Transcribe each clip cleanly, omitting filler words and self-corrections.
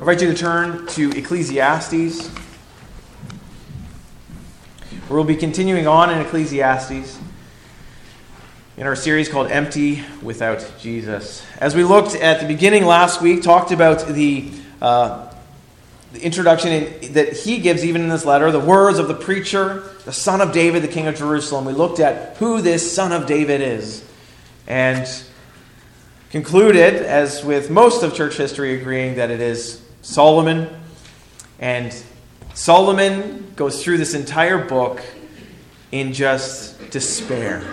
invite you to turn to Ecclesiastes. We'll be continuing on in Ecclesiastes in our series called Empty Without Jesus. As we looked at the beginning last week, talked about the introduction that he gives even in this letter, the words of the preacher, the son of David, the king of Jerusalem. We looked at who this son of David is and concluded, as with most of church history, agreeing that it is Solomon. And Solomon goes through this entire book in just despair.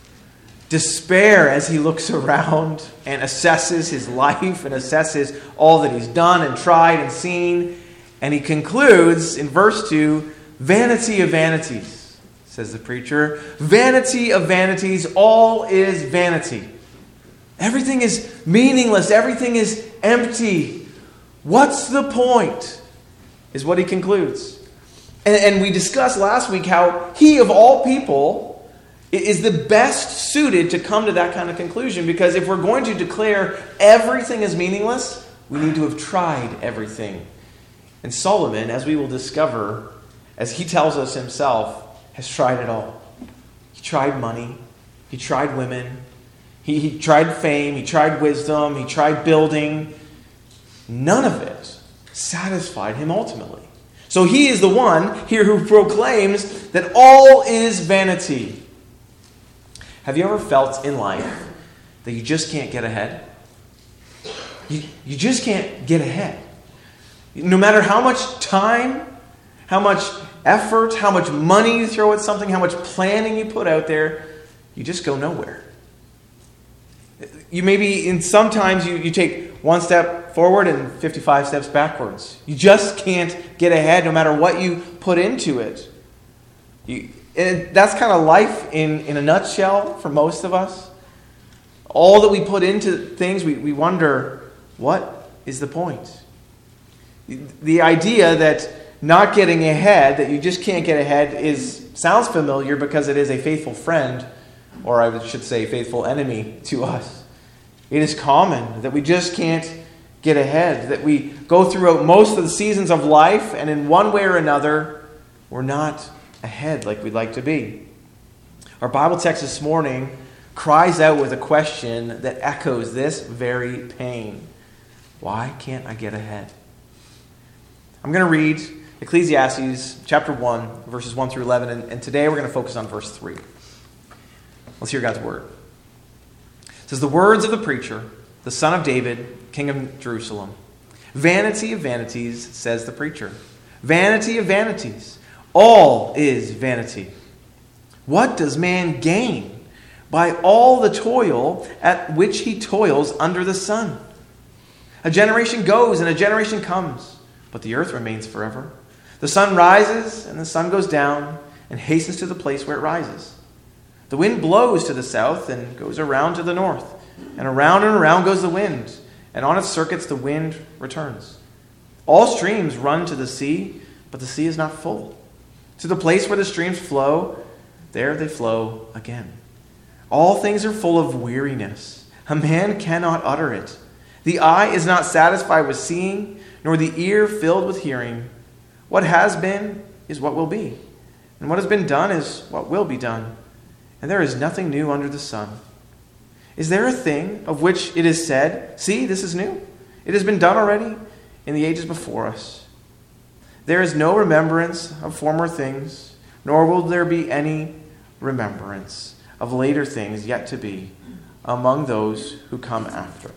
Despair as he looks around and assesses his life and assesses all that he's done and tried and seen. And he concludes in verse 2, vanity of vanities, says the preacher. Vanity of vanities, all is vanity. Everything is meaningless. Everything is empty. What's the point? Is what he concludes. And we discussed last week how he, of all people, is the best suited to come to that kind of conclusion. Because if we're going to declare everything is meaningless, we need to have tried everything. And Solomon, as we will discover, as he tells us himself, has tried it all. He tried money. He tried women. He tried fame. He tried wisdom. He tried building. None of it satisfied him ultimately. So he is the one here who proclaims that all is vanity. Have you ever felt in life that you just can't get ahead? You just can't get ahead. No matter how much time, how much effort, how much money you throw at something, how much planning you put out there, you just go nowhere. You maybe, sometimes you take one step forward and 55 steps backwards. You just can't get ahead no matter what you put into it. And that's kind of life in a nutshell for most of us. All that we put into things, we wonder, what is the point? The idea that not getting ahead, that you just can't get ahead, sounds familiar because it is a faithful friend, or I should say faithful enemy to us. It is common that we just can't get ahead, that we go throughout most of the seasons of life, and in one way or another, we're not ahead like we'd like to be. Our Bible text this morning cries out with a question that echoes this very pain. Why can't I get ahead? I'm going to read Ecclesiastes chapter 1, verses 1 through 11, and today we're going to focus on verse 3. Let's hear God's word. It says, the words of the preacher, the son of David, king of Jerusalem. Vanity of vanities, says the preacher. Vanity of vanities. All is vanity. What does man gain by all the toil at which he toils under the sun? A generation goes and a generation comes, but the earth remains forever. The sun rises and the sun goes down and hastens to the place where it rises. The wind blows to the south and goes around to the north, and around goes the wind, and on its circuits the wind returns. All streams run to the sea, but the sea is not full. To the place where the streams flow, there they flow again. All things are full of weariness. A man cannot utter it. The eye is not satisfied with seeing, nor the ear filled with hearing. What has been is what will be, and what has been done is what will be done. And there is nothing new under the sun. Is there a thing of which it is said, see, this is new? It has been done already in the ages before us. There is no remembrance of former things, nor will there be any remembrance of later things yet to be among those who come after.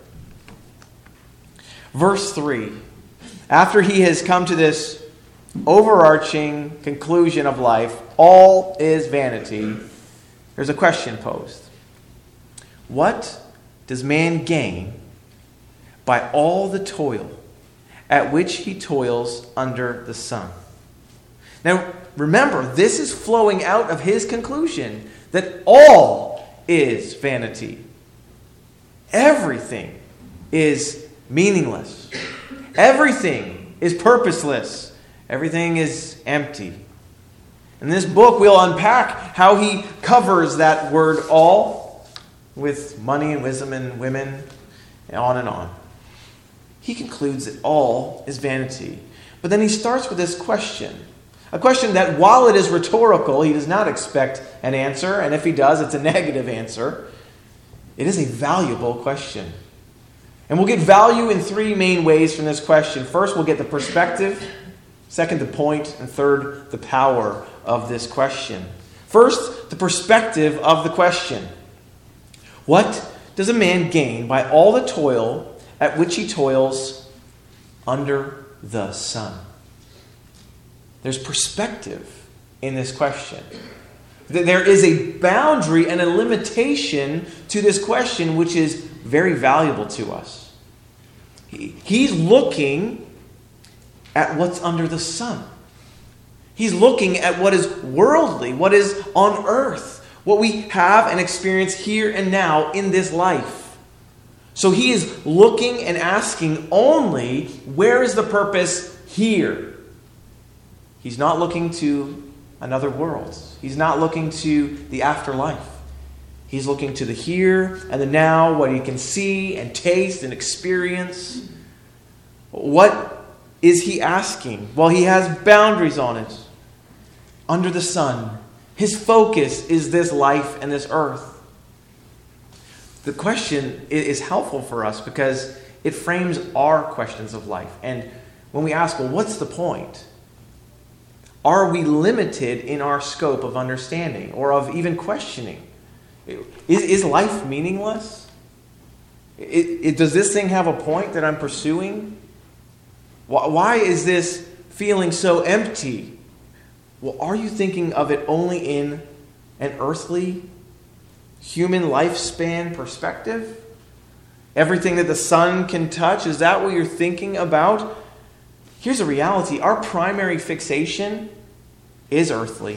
Verse 3. After he has come to this overarching conclusion of life, all is vanity, there's a question posed. What does man gain by all the toil at which he toils under the sun? Now, remember, this is flowing out of his conclusion that all is vanity. Everything is meaningless. Everything is purposeless. Everything is empty. In this book, we'll unpack how he covers that word all with money and wisdom and women, and on and on. he concludes that all is vanity. But then he starts with this question. A question that, while it is rhetorical, he does not expect an answer. And if he does, it's a negative answer. It is a valuable question. And we'll get value in three main ways from this question. First, we'll get the perspective. Second, the point. And third, the power of this question. First, the perspective of the question. What does a man gain by all the toil at which he toils under the sun? There's perspective in this question. There is a boundary and a limitation to this question which is very valuable to us. He's looking at what's under the sun. He's looking at what is worldly, what is on earth, what we have and experience here and now in this life. So he is looking and asking only, where is the purpose here? He's not looking to another world. He's not looking to the afterlife. He's looking to the here and the now, what he can see and taste and experience. What is he asking? Well, he has boundaries on it. Under the sun. His focus is this life and this earth. The question is helpful for us because it frames our questions of life. And when we ask, well, what's the point? Are we limited in our scope of understanding or of even questioning? Is life meaningless? Does this thing have a point that I'm pursuing? Why is this feeling so empty? Well, are you thinking of it only in an earthly, human lifespan perspective? Everything that the sun can touch, is that what you're thinking about? Here's a reality. Our primary fixation is earthly.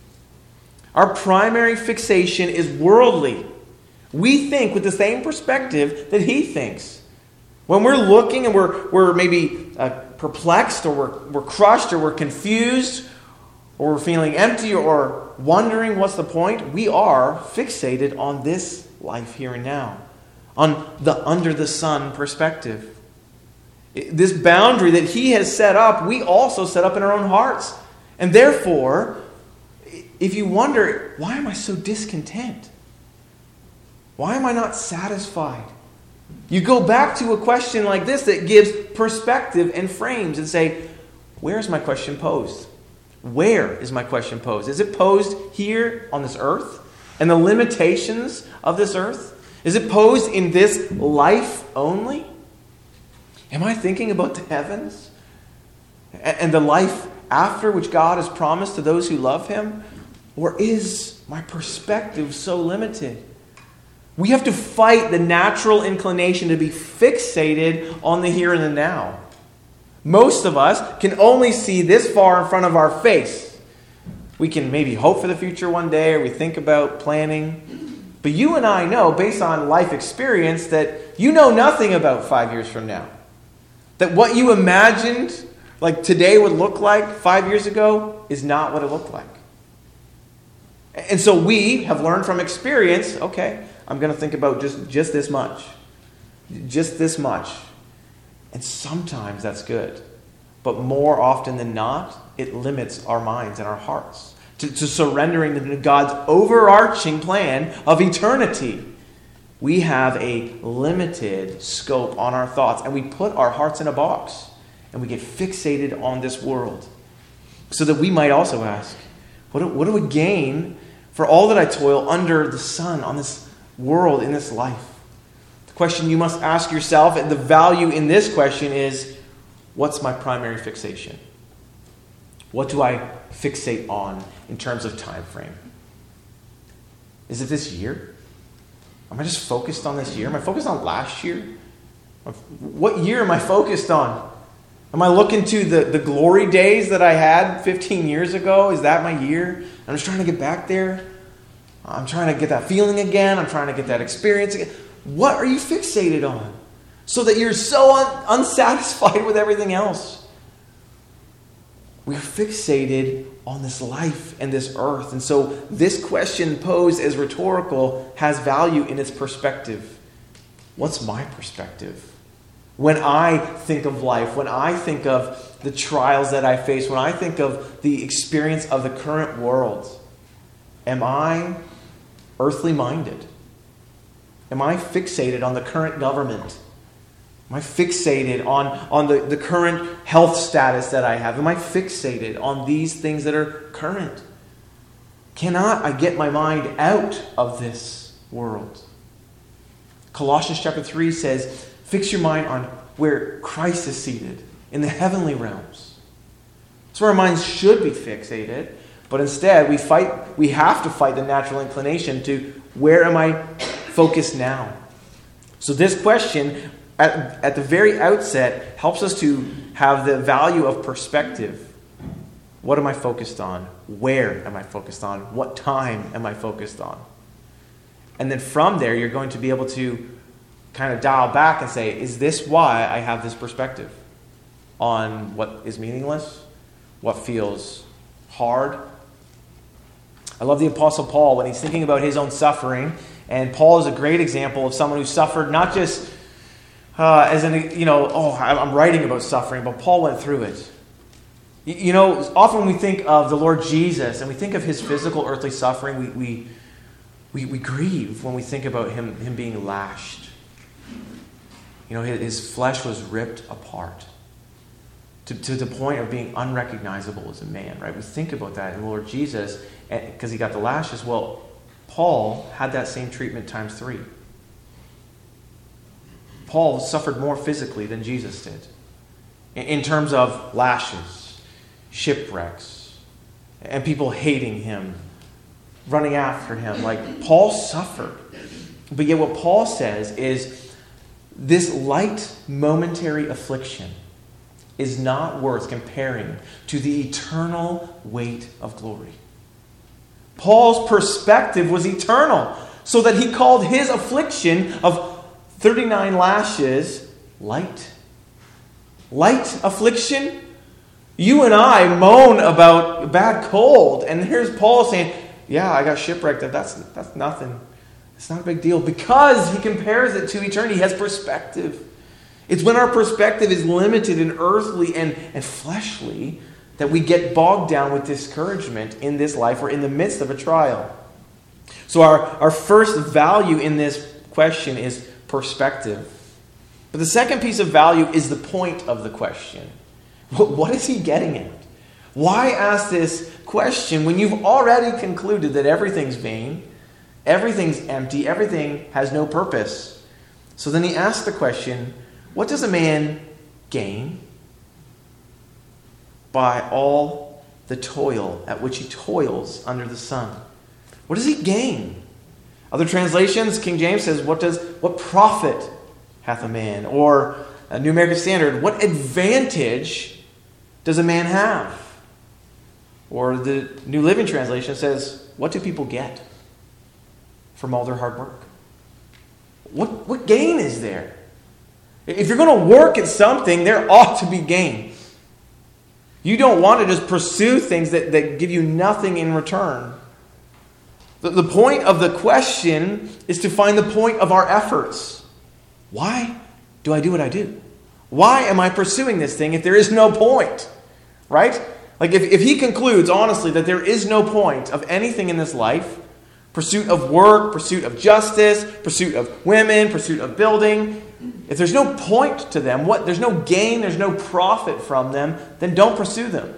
Our primary fixation is worldly. We think with the same perspective that he thinks. When we're looking and we're maybe perplexed or we're crushed or we're confused or we're feeling empty or wondering what's the point, we are fixated on this life here and now, on the under the sun perspective. This boundary that he has set up, we also set up in our own hearts. And therefore, if you wonder, why am I so discontent? Why am I not satisfied? You go back to a question like this that gives perspective and frames and say, where is my question posed? Where is my question posed? Is it posed here on this earth and the limitations of this earth? Is it posed in this life only? Am I thinking about the heavens and the life after which God has promised to those who love him? Or is my perspective so limited? We have to fight the natural inclination to be fixated on the here and the now. Most of us can only see this far in front of our face. We can maybe hope for the future one day, or we think about planning. But you and I know, based on life experience, that you know nothing about 5 years from now. That what you imagined like today would look like 5 years ago is not what it looked like. And so we have learned from experience, okay, I'm going to think about just this much. Just this much. And sometimes that's good. But more often than not, it limits our minds and our hearts to surrendering to God's overarching plan of eternity. We have a limited scope on our thoughts, and we put our hearts in a box, and we get fixated on this world. So that we might also ask, what do we gain for all that I toil under the sun on this world, in this life? The question you must ask yourself, and the value in this question is, what's my primary fixation? What do I fixate on in terms of time frame? Is it this year? Am I just focused on this year? Am I focused on last year? What year am I focused on? Am I looking to the glory days that I had 15 years ago? Is that my year? I'm just trying to get back there. I'm trying to get that feeling again. I'm trying to get that experience again. What are you fixated on? So that you're so unsatisfied with everything else. We're fixated on this life and this earth. And so this question posed as rhetorical has value in its perspective. What's my perspective? When I think of life, when I think of the trials that I face, when I think of the experience of the current world, am I earthly minded? Am I fixated on the current government? Am I fixated on the current health status that I have? Am I fixated on these things that are current? Cannot I get my mind out of this world? Colossians chapter 3 says, fix your mind on where Christ is seated in the heavenly realms. That's where our minds should be fixated. But instead, we have to fight the natural inclination to where am I focused now? So this question at the very outset helps us to have the value of perspective. What am I focused on? Where am I focused on? What time am I focused on? And then from there, you're going to be able to kind of dial back and say, is this why I have this perspective on what is meaningless? What feels hard? I love the Apostle Paul when he's thinking about his own suffering. And Paul is a great example of someone who suffered not just as in, I'm writing about suffering, but Paul went through it. Often we think of the Lord Jesus and we think of his physical earthly suffering. We grieve when we think about him being lashed. His flesh was ripped apart to the point of being unrecognizable as a man, right? We think about that in the Lord Jesus because he got the lashes. Well, Paul had that same treatment times 3. Paul suffered more physically than Jesus did in terms of lashes, shipwrecks, and people hating him, running after him. Like, Paul suffered. But yet what Paul says is this light momentary affliction is not worth comparing to the eternal weight of glory. Paul's perspective was eternal, so that he called his affliction of 39 lashes light. Light affliction? You and I moan about a bad cold, and here's Paul saying, yeah, I got shipwrecked. That's nothing. It's not a big deal, because he compares it to eternity. He has perspective. It's when our perspective is limited and earthly and fleshly that we get bogged down with discouragement in this life or in the midst of a trial. So our first value in this question is perspective. But the second piece of value is the point of the question. What is he getting at? Why ask this question when you've already concluded that everything's vain, everything's empty, everything has no purpose? So then he asks the question, what does a man gain by all the toil at which he toils under the sun? What does he gain? Other translations, King James says, what profit hath a man? Or a New American Standard, what advantage does a man have? Or the New Living Translation says, what do people get from all their hard work? What gain is there? If you're going to work at something, there ought to be gain. You don't want to just pursue things that give you nothing in return. The point of the question is to find the point of our efforts. Why do I do what I do? Why am I pursuing this thing if there is no point? Right? Like if he concludes honestly that there is no point of anything in this life, pursuit of work, pursuit of justice, pursuit of women, pursuit of building, if there's no point to them, there's no gain, there's no profit from them, then don't pursue them.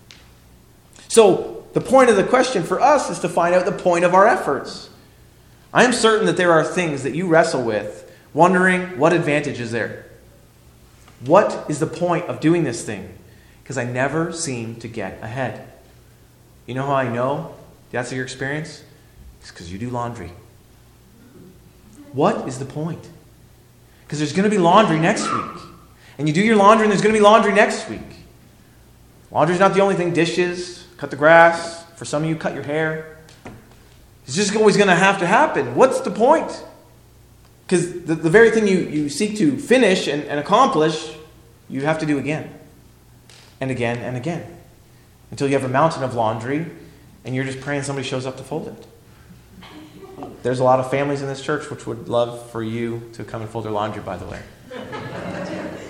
So the point of the question for us is to find out the point of our efforts. I am certain that there are things that you wrestle with, wondering what advantage is there. What is the point of doing this thing? Because I never seem to get ahead. You know how I know that's your experience? It's because you do laundry. What is the point? Because there's going to be laundry next week. And you do your laundry and there's going to be laundry next week. Laundry's not the only thing. Dishes, cut the grass. For some of you, cut your hair. It's just always going to happen. What's the point? Because the very thing you seek to finish and accomplish, you have to do again. And again and again. Until you have a mountain of laundry and you're just praying somebody shows up to fold it. There's a lot of families in this church which would love for you to come and fold their laundry, by the way.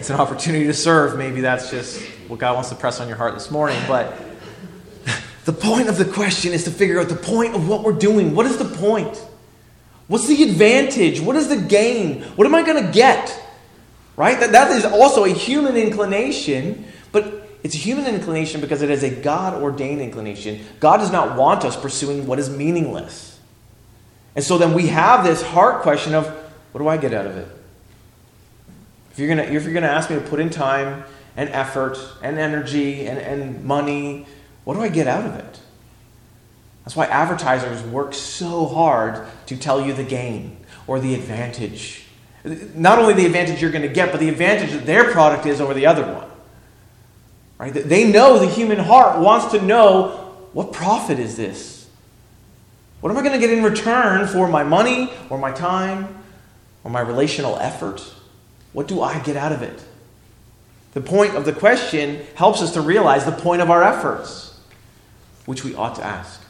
it's an opportunity to serve. Maybe that's just what God wants to press on your heart this morning. But the point of the question is to figure out the point of what we're doing. What is the point? What's the advantage? What is the gain? What am I going to get? Right? That is also a human inclination, but it's a human inclination because it is a God-ordained inclination. God does not want us pursuing what is meaningless. And so then we have this heart question of, what do I get out of it? If you're going to ask me to put in time and effort and energy and money, what do I get out of it? That's why advertisers work so hard to tell you the gain or the advantage. Not only the advantage you're going to get, but the advantage that their product is over the other one. Right? They know the human heart wants to know, what profit is this? What am I going to get in return for my money or my time or my relational effort? What do I get out of it? The point of the question helps us to realize the point of our efforts, which we ought to ask.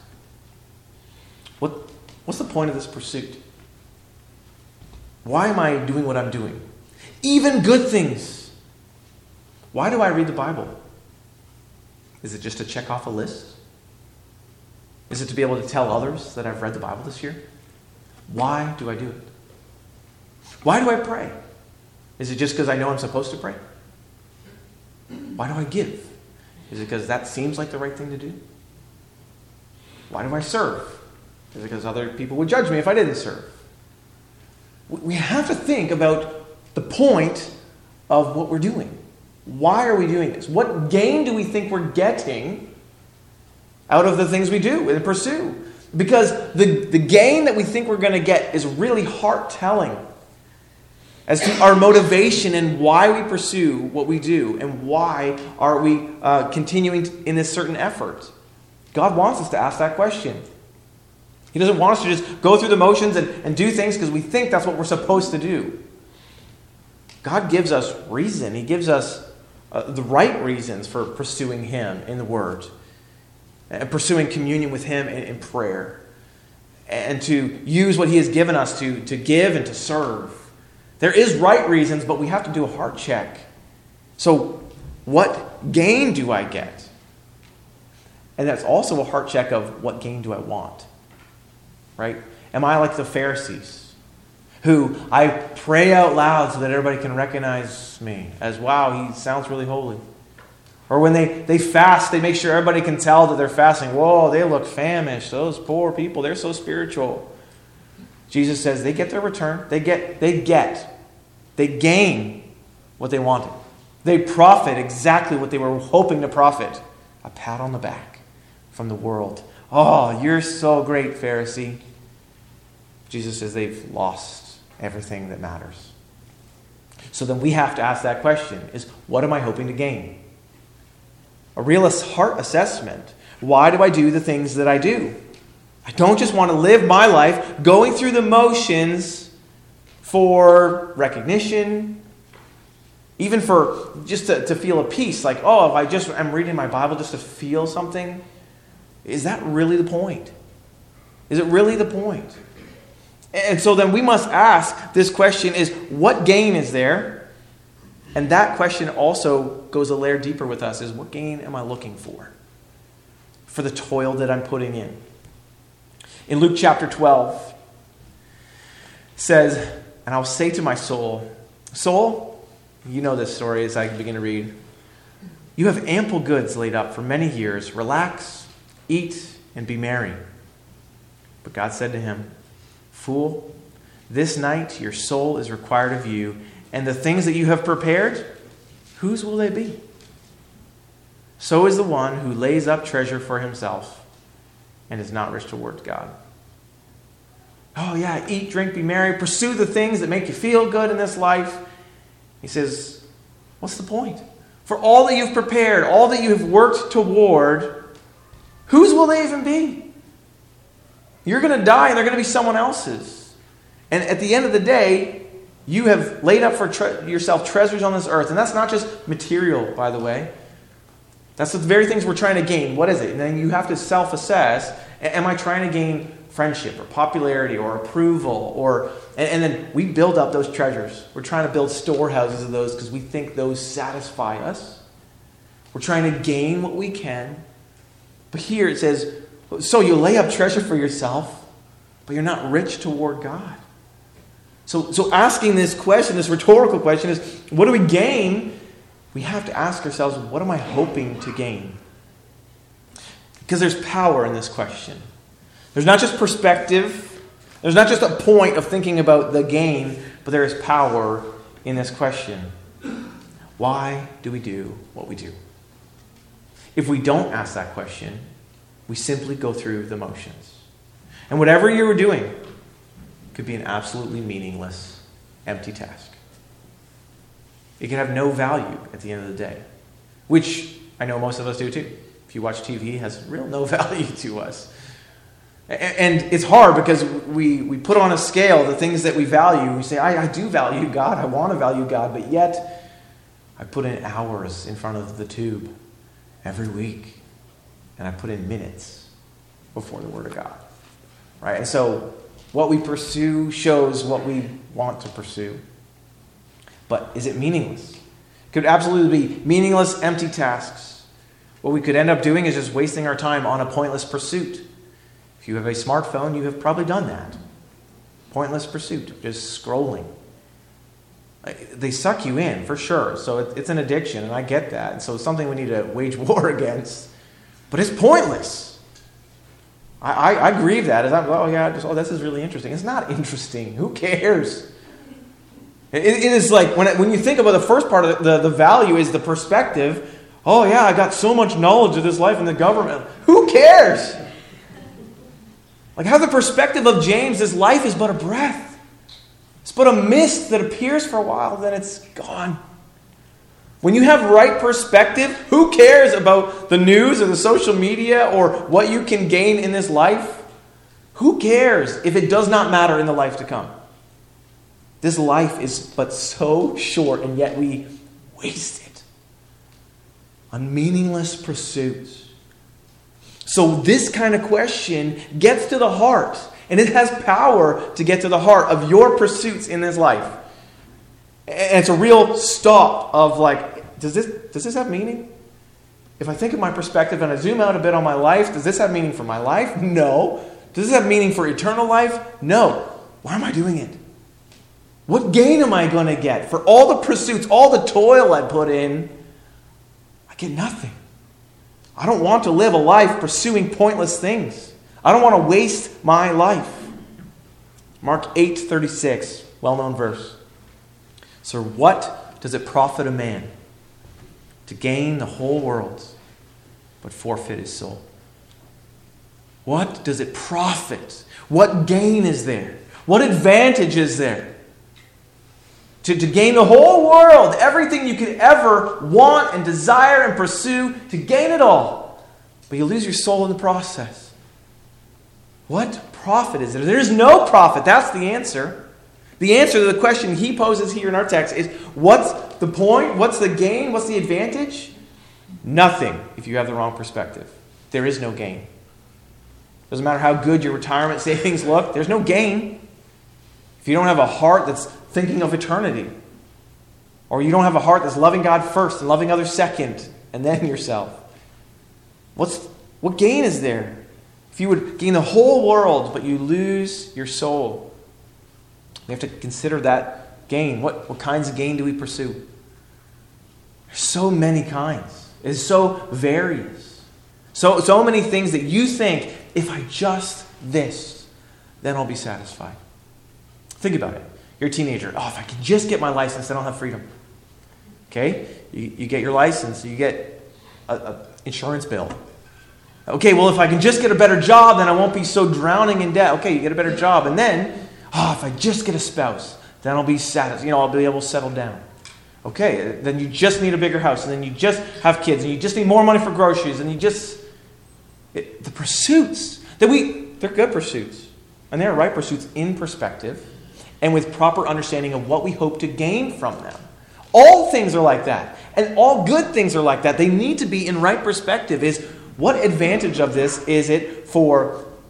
What's the point of this pursuit? Why am I doing what I'm doing? Even good things. Why do I read the Bible? Is it just to check off a list? Is it to be able to tell others that I've read the Bible this year? Why do I do it? Why do I pray? Is it just because I know I'm supposed to pray? Why do I give? Is it because that seems like the right thing to do? Why do I serve? Is it because other people would judge me if I didn't serve? We have to think about the point of what we're doing. Why are we doing this? What gain do we think we're getting out of the things we do and pursue? Because the gain that we think we're going to get is really heart-telling as to our motivation and why we pursue what we do and why are we continuing in this certain effort. God wants us to ask that question. He doesn't want us to just go through the motions and do things because we think that's what we're supposed to do. God gives us reason. He gives us the right reasons for pursuing Him in the Word, and pursuing communion with Him in prayer, and to use what He has given us to give and to serve. There is right reasons, but we have to do a heart check. So, what gain do I get? And that's also a heart check of what gain do I want? Right? Am I like the Pharisees, who I pray out loud so that everybody can recognize me as, wow, he sounds really holy. Or when they fast, they make sure everybody can tell that they're fasting. Whoa, they look famished. Those poor people, they're so spiritual. Jesus says they get their return. They gain what they wanted. They profit exactly what they were hoping to profit. A pat on the back from the world. Oh, you're so great, Pharisee. Jesus says they've lost everything that matters. So then we have to ask that question, is what am I hoping to gain? A real heart assessment. Why do I do the things that I do? I don't just want to live my life going through the motions for recognition, even for just to feel a peace. Like, oh, if I'm reading my Bible just to feel something. Is that really the point? Is it really the point? And so then we must ask this question is, what gain is there? And that question also goes a layer deeper with us, is what gain am I looking for the toil that I'm putting in? In Luke chapter 12, says, and I'll say to my soul, soul, you know this story as I begin to read. You have ample goods laid up for many years. Relax, eat, and be merry. But God said to him, fool, this night your soul is required of you, and the things that you have prepared, whose will they be? So is the one who lays up treasure for himself and is not rich toward God. Oh yeah, eat, drink, be merry, pursue the things that make you feel good in this life. He says, what's the point? For all that you've prepared, all that you have worked toward, whose will they even be? You're going to die and they're going to be someone else's. And at the end of the day, you have laid up for yourself treasures on this earth. And that's not just material, by the way. That's the very things we're trying to gain. What is it? And then you have to self-assess. Am I trying to gain friendship or popularity or approval, and then we build up those treasures. We're trying to build storehouses of those because we think those satisfy us. We're trying to gain what we can. But here it says, so you lay up treasure for yourself, but you're not rich toward God. So asking this question, this rhetorical question is, what do we gain? We have to ask ourselves, what am I hoping to gain? Because there's power in this question. There's not just perspective. There's not just a point of thinking about the gain, but there is power in this question. Why do we do what we do? If we don't ask that question, we simply go through the motions. And whatever you were doing could be an absolutely meaningless, empty task. It can have no value at the end of the day, which I know most of us do too. If you watch TV, it has real no value to us. And it's hard because we put on a scale the things that we value. We say, I do value God, I want to value God, but yet I put in hours in front of the tube every week, and I put in minutes before the Word of God. Right? And so what we pursue shows what we want to pursue. But is it meaningless? It could absolutely be meaningless, empty tasks. What we could end up doing is just wasting our time on a pointless pursuit. If you have a smartphone, you have probably done that. Pointless pursuit, just scrolling. They suck you in, for sure. So it's an addiction, and I get that. And so it's something we need to wage war against. But it's pointless. I grieve that. This is really interesting. It's not interesting. Who cares? It is like, when you think about the first part of the value is the perspective. Oh yeah, I got so much knowledge of this life in the government. Who cares? Like, have the perspective of James, this life is but a breath. It's but a mist that appears for a while, then it's gone. When you have right perspective, who cares about the news or the social media or what you can gain in this life? Who cares if it does not matter in the life to come? This life is but so short, and yet we waste it on meaningless pursuits. So this kind of question gets to the heart, and it has power to get to the heart of your pursuits in this life. And it's a real stop of like, does this have meaning? If I think of my perspective and I zoom out a bit on my life, does this have meaning for my life? No. Does this have meaning for eternal life? No. Why am I doing it? What gain am I going to get? For all the pursuits, all the toil I put in, I get nothing. I don't want to live a life pursuing pointless things. I don't want to waste my life. Mark 8:36, well-known verse. So what does it profit a man to gain the whole world but forfeit his soul? What does it profit? What gain is there? What advantage is there? To gain the whole world, everything you could ever want and desire and pursue, to gain it all. But you lose your soul in the process. What profit is there? There's no profit. That's the answer. The answer to the question he poses here in our text is, what's the point? What's the gain? What's the advantage? Nothing if you have the wrong perspective. There is no gain. Doesn't matter how good your retirement savings look, there's no gain. If you don't have a heart that's thinking of eternity, or you don't have a heart that's loving God first and loving others second, and then yourself, what gain is there? If you would gain the whole world, but you lose your soul, we have to consider that gain. What kinds of gain do we pursue? There's so many kinds. It's so various. So many things that you think, if I just this, then I'll be satisfied. Think about it. You're a teenager. If I can just get my license, then I'll have freedom. Okay? You get your license. You get an insurance bill. Okay, well, if I can just get a better job, then I won't be so drowning in debt. Okay, you get a better job. And then, if I just get a spouse, then I'll be satisfied. I'll be able to settle down. Okay, then you just need a bigger house. And then you just have kids. And you just need more money for groceries. And the pursuits, they're good pursuits. And they're right pursuits in perspective, and with proper understanding of what we hope to gain from them. All things are like that. And all good things are like that. They need to be in right perspective. Is what advantage of this is it for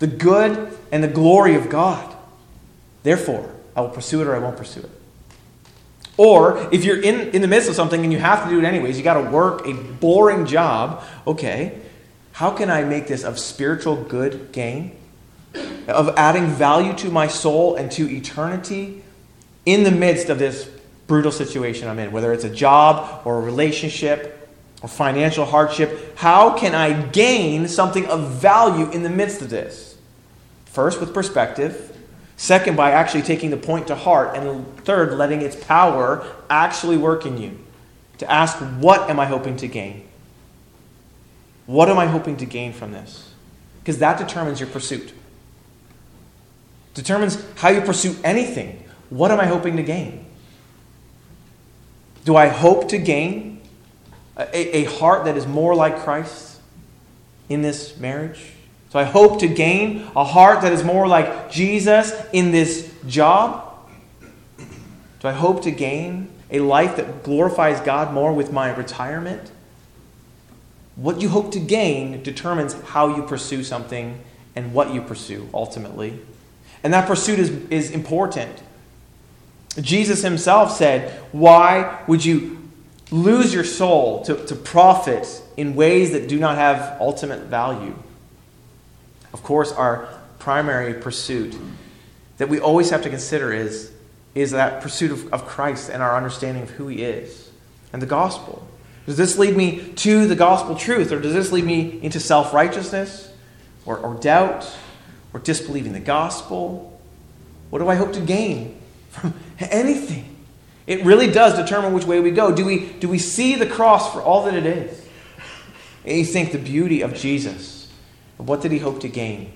the good and the glory of God. Therefore, I will pursue it or I won't pursue it. Or, if you're in the midst of something and you have to do it anyways, you got to work a boring job, okay, how can I make this of spiritual good gain? Of adding value to my soul and to eternity in the midst of this brutal situation I'm in, whether it's a job or a relationship or financial hardship. How can I gain something of value in the midst of this? First, with perspective. Second, by actually taking the point to heart. And third, letting its power actually work in you. To ask, what am I hoping to gain? What am I hoping to gain from this? Because that determines your pursuit. Determines how you pursue anything. What am I hoping to gain? Do I hope to gain a heart that is more like Christ in this marriage? So I hope to gain a heart that is more like Jesus in this job? Do I hope to gain a life that glorifies God more with my retirement? What you hope to gain determines how you pursue something and what you pursue ultimately. And that pursuit is important. Jesus himself said, why would you lose your soul to profit in ways that do not have ultimate value? Of course, our primary pursuit that we always have to consider is that pursuit of Christ and our understanding of who he is and the gospel. Does this lead me to the gospel truth, or does this lead me into self-righteousness or doubt or disbelieving the gospel? What do I hope to gain from anything? It really does determine which way we go. Do we see the cross for all that it is? And you think the beauty of Jesus. What did he hope to gain?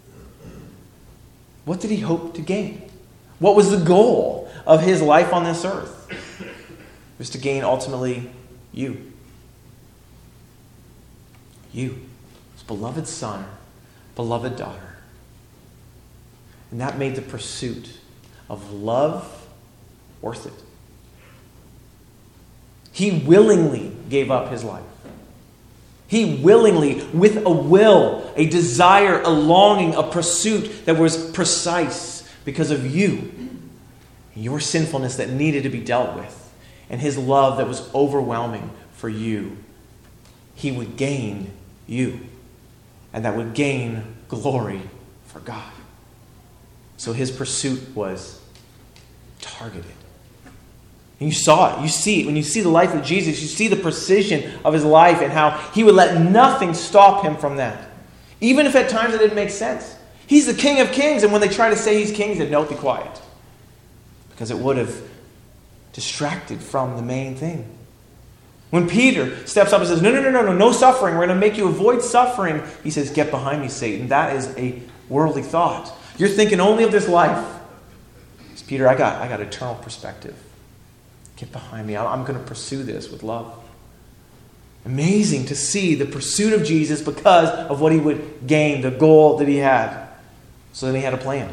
What did he hope to gain? What was the goal of his life on this earth? It was to gain ultimately you. You. His beloved son, beloved daughter. And that made the pursuit of love worth it. He willingly gave up his life. He willingly, with a will, a desire, a longing, a pursuit that was precise because of you, your sinfulness that needed to be dealt with, and his love that was overwhelming for you. He would gain you, and that would gain glory for God. So his pursuit was targeted. And you saw it. You see it. When you see the life of Jesus, you see the precision of his life and how he would let nothing stop him from that. Even if at times it didn't make sense. He's the King of Kings, and when they try to say he's king, he said, no, be quiet. Because it would have distracted from the main thing. When Peter steps up and says, no suffering. We're going to make you avoid suffering. He says, get behind me, Satan. That is a worldly thought. You're thinking only of this life. Says, Peter, I got eternal perspective. Get behind me. I'm going to pursue this with love. Amazing to see the pursuit of Jesus because of what he would gain, the goal that he had. So then he had a plan.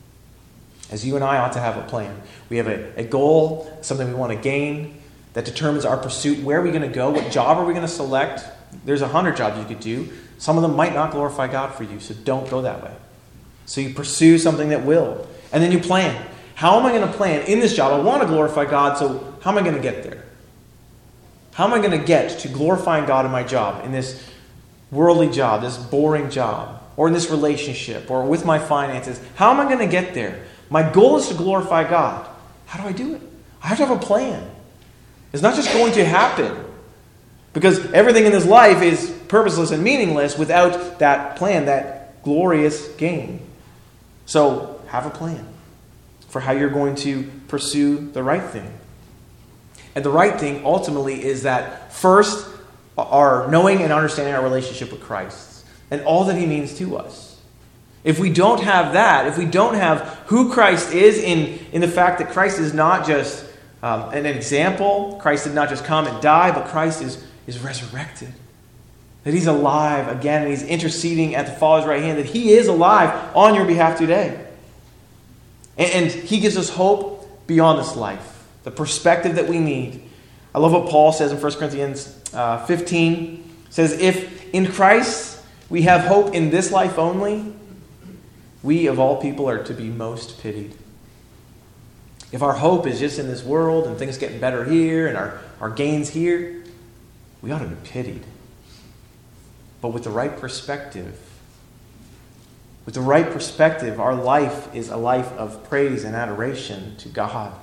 As you and I ought to have a plan. We have a goal, something we want to gain that determines our pursuit. Where are we going to go? What job are we going to select? There's 100 jobs you could do. Some of them might not glorify God for you, so don't go that way. So you pursue something that will. And then you plan. How am I going to plan in this job? I want to glorify God, so how am I going to get there? How am I going to get to glorifying God in my job, in this worldly job, this boring job, or in this relationship, or with my finances? How am I going to get there? My goal is to glorify God. How do I do it? I have to have a plan. It's not just going to happen. Because everything in this life is purposeless and meaningless without that plan, that glorious gain. So, have a plan for how you're going to pursue the right thing. And the right thing ultimately is that first, our knowing and understanding our relationship with Christ and all that he means to us. If we don't have that, if we don't have who Christ is in the fact that Christ is not just an example, Christ did not just come and die, but Christ is resurrected. That he's alive again and he's interceding at the Father's right hand, that he is alive on your behalf today. And he gives us hope beyond this life, the perspective that we need. I love what Paul says in 1 Corinthians 15. It says, if in Christ we have hope in this life only, we of all people are to be most pitied. If our hope is just in this world and things getting better here and our gains here, we ought to be pitied. But with the right perspective, our life is a life of praise and adoration to God.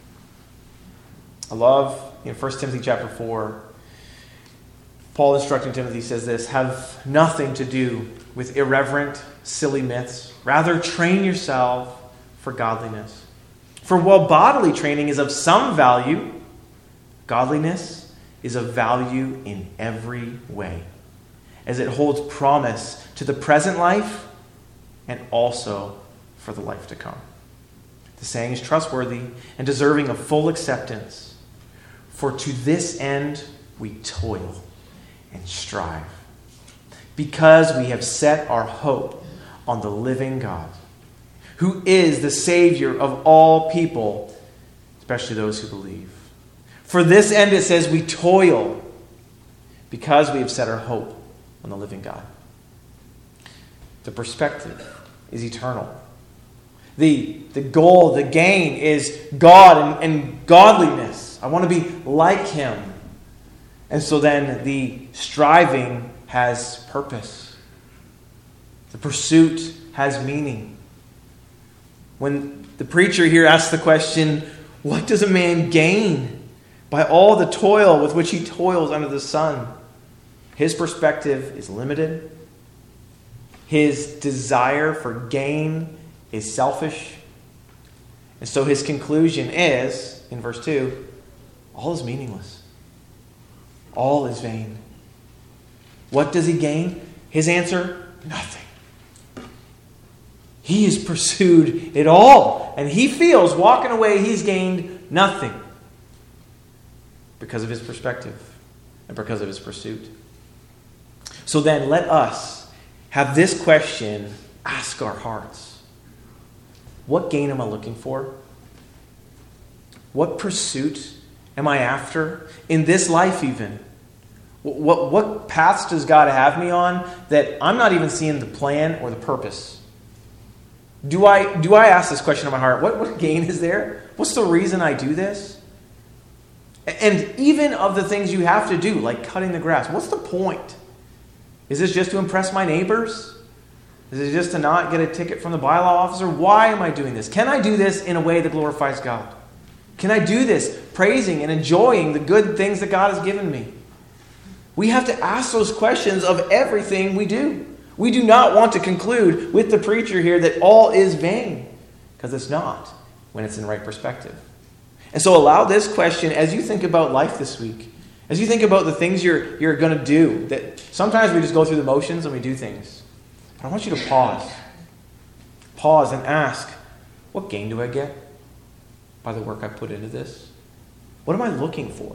I love in 1 Timothy chapter 4, Paul instructing Timothy says this, have nothing to do with irreverent, silly myths. Rather, train yourself for godliness. For while bodily training is of some value, godliness is of value in every way, as it holds promise to the present life and also for the life to come. The saying is trustworthy and deserving of full acceptance. For to this end we toil and strive, because we have set our hope on the living God, who is the Savior of all people, especially those who believe. For this end it says we toil, because we have set our hope on the living God. The perspective is eternal. The goal, the gain is God and godliness. I want to be like Him. And so then the striving has purpose. The pursuit has meaning. When the preacher here asks the question, what does a man gain by all the toil with which he toils under the sun? His perspective is limited. His desire for gain is selfish. And so his conclusion is, in verse 2, all is meaningless. All is vain. What does he gain? His answer, nothing. He has pursued it all. And he feels walking away he's gained nothing because of his perspective and because of his pursuit. So then let us have this question ask our hearts. What gain am I looking for? What pursuit am I after in this life even? What paths does God have me on that I'm not even seeing the plan or the purpose? Do I ask this question in my heart? What gain is there? What's the reason I do this? And even of the things you have to do, like cutting the grass, what's the point? Is this just to impress my neighbors? Is it just to not get a ticket from the bylaw officer? Why am I doing this? Can I do this in a way that glorifies God? Can I do this praising and enjoying the good things that God has given me? We have to ask those questions of everything we do. We do not want to conclude with the preacher here that all is vain, because it's not when it's in right perspective. And so allow this question as you think about life this week, as you think about the things you're going to do, that sometimes we just go through the motions and we do things. But I want you to pause. Pause and ask, what gain do I get by the work I put into this? What am I looking for?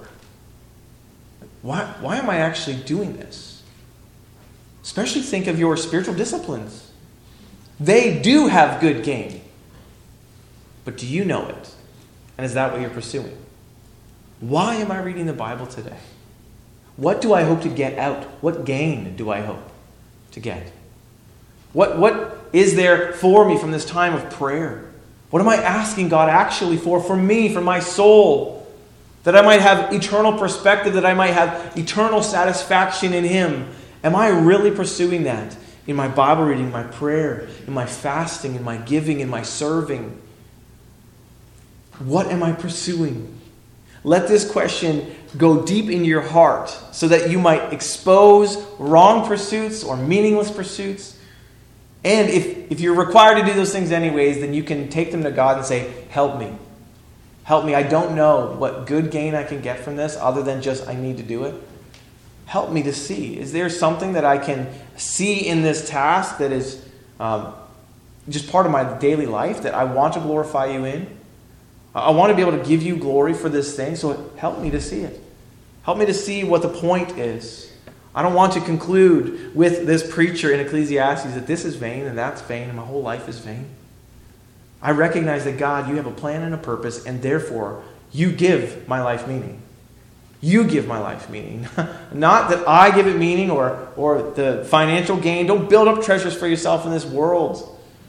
Why am I actually doing this? Especially think of your spiritual disciplines. They do have good gain. But do you know it? And is that what you're pursuing? Why am I reading the Bible today? What do I hope to get out? What gain do I hope to get? What is there for me from this time of prayer? What am I asking God actually for me, for my soul? That I might have eternal perspective, that I might have eternal satisfaction in Him. Am I really pursuing that in my Bible reading, my prayer, in my fasting, in my giving, in my serving? What am I pursuing? Let this question go deep in your heart so that you might expose wrong pursuits or meaningless pursuits. And if you're required to do those things anyways, then you can take them to God and say, help me. Help me. I don't know what good gain I can get from this other than just I need to do it. Help me to see. Is there something that I can see in this task that is just part of my daily life that I want to glorify you in? I want to be able to give you glory for this thing, so help me to see it. Help me to see what the point is. I don't want to conclude with this preacher in Ecclesiastes that this is vain and that's vain and my whole life is vain. I recognize that God, you have a plan and a purpose, and therefore you give my life meaning. You give my life meaning. Not that I give it meaning or the financial gain. Don't build up treasures for yourself in this world.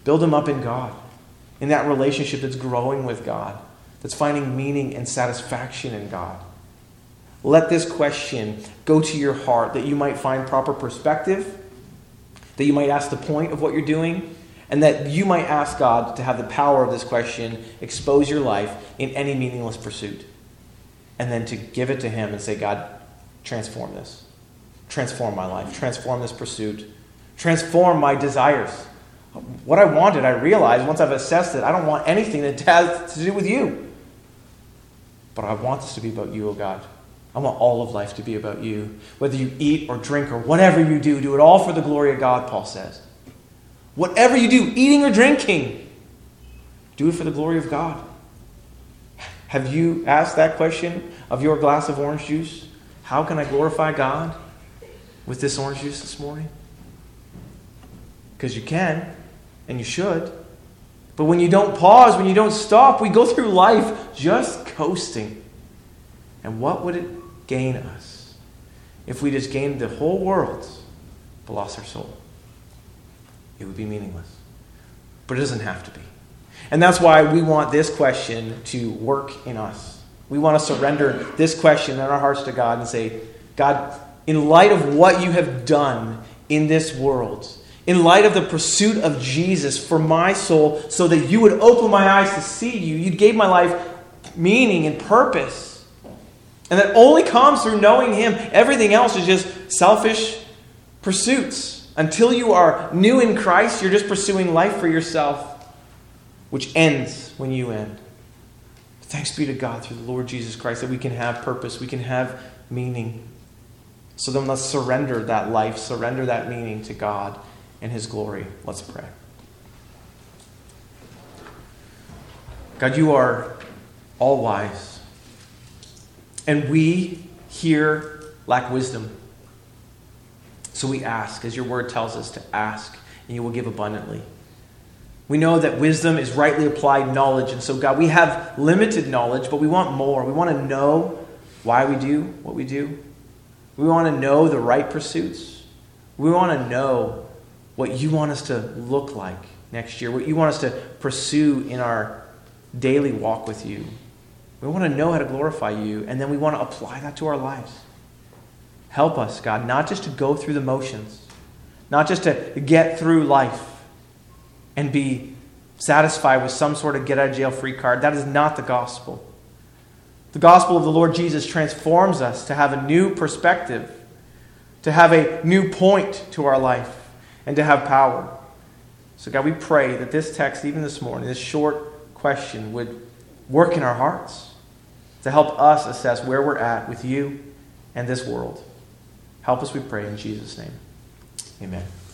Build them up in God, in that relationship that's growing with God, that's finding meaning and satisfaction in God. Let this question go to your heart that you might find proper perspective, that you might ask the point of what you're doing, and that you might ask God to have the power of this question expose your life in any meaningless pursuit. And then to give it to Him and say, God, transform this. Transform my life. Transform this pursuit. Transform my desires. What I wanted, I realized once I've assessed it, I don't want anything that has to do with you. But I want this to be about you, oh God. I want all of life to be about you. Whether you eat or drink or whatever you do it all for the glory of God, Paul says. Whatever you do, eating or drinking, do it for the glory of God. Have you asked that question of your glass of orange juice? How can I glorify God with this orange juice this morning? Because you can, and you should. But when you don't pause, when you don't stop, we go through life just coasting. And what would it gain us if we just gained the whole world but lost our soul? It would be meaningless. But it doesn't have to be. And that's why we want this question to work in us. We want to surrender this question in our hearts to God and say, God, in light of what you have done in this world, in light of the pursuit of Jesus for my soul, so that you would open my eyes to see you, you gave my life meaning and purpose. And that only comes through knowing Him. Everything else is just selfish pursuits. Until you are new in Christ, you're just pursuing life for yourself, which ends when you end. Thanks be to God through the Lord Jesus Christ that we can have purpose, we can have meaning. So then let's surrender that life, surrender that meaning to God and His glory. Let's pray. God, you are all wise. And we here lack wisdom. So we ask, as your word tells us to ask, and you will give abundantly. We know that wisdom is rightly applied knowledge. And so, God, we have limited knowledge, but we want more. We want to know why we do what we do. We want to know the right pursuits. We want to know what you want us to look like next year, what you want us to pursue in our daily walk with you. We want to know how to glorify you, and then we want to apply that to our lives. Help us, God, not just to go through the motions, not just to get through life and be satisfied with some sort of get-out-of-jail-free card. That is not the gospel. The gospel of the Lord Jesus transforms us to have a new perspective, to have a new point to our life, and to have power. So, God, we pray that this text, even this morning, this short question would work in our hearts to help us assess where we're at with you and this world. Help us, we pray, in Jesus' name. Amen.